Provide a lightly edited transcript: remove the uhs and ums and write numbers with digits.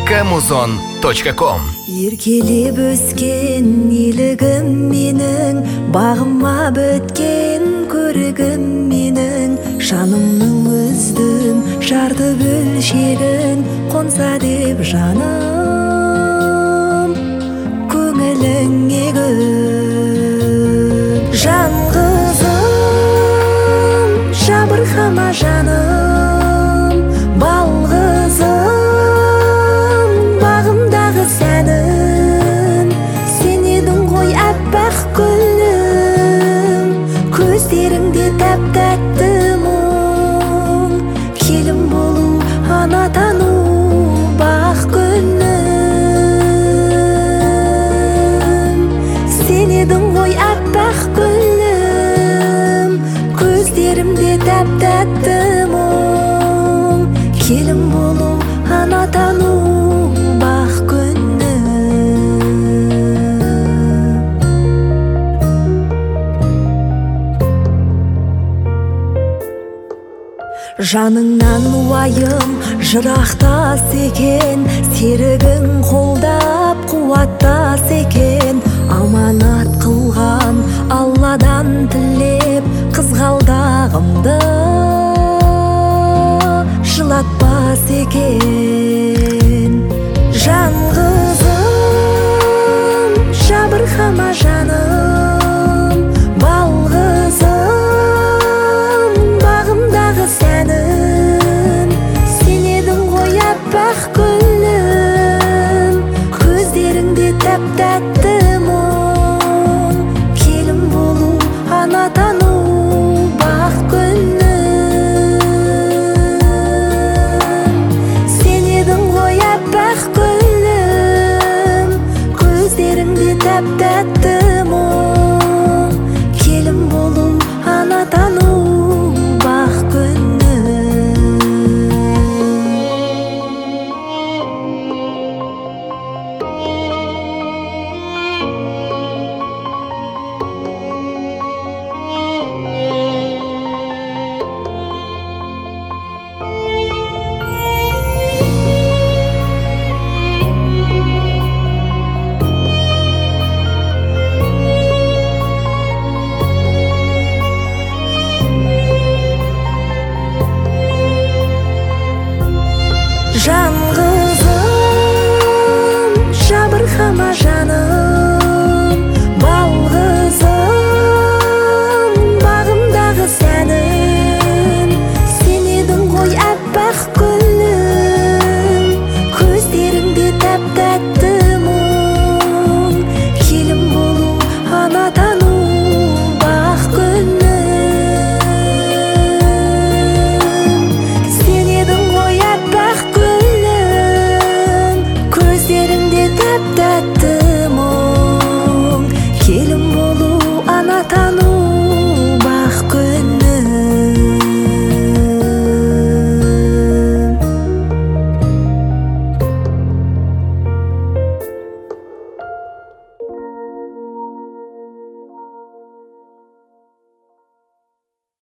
kmuzon.com. Еркелеп өскен елігім менің, бағыма біткен көрігім менің, жанымның өздім жарды бөлшегін, қонса деп жаным көңіліңе гүл. Жан қызым, жабырқама жаным, балғызым, бағымдағы сәнім, сен едің ғой әппақ гүлім, көздеріңде тәп-тәтті мұң, келін болу, ана тану, бақ гүлім, сен едің ғой әппақ гүлім, көздерімде тәп-тәтті мұң, келін болу, ана тану, бақ гүлім. Жаныңнан уайым жырақтас екен, серігің қолдап қуаттас екен, аманат қылған Алладан тілеп, қызғалдағымды жылатпас екен. Жан қызым, жабырқама жаным, балғызым, бағымдағы сәнім, сен едің ғой әппақ гүлім, көздеріңде тәп-тәтті мұң, келін болу, ана тану, бақ гүлім, сен едің ғой әппақ гүлім, көздеріңде тәп-тәтті мұң, келін болу, ана тану, бақ гүлім. Жан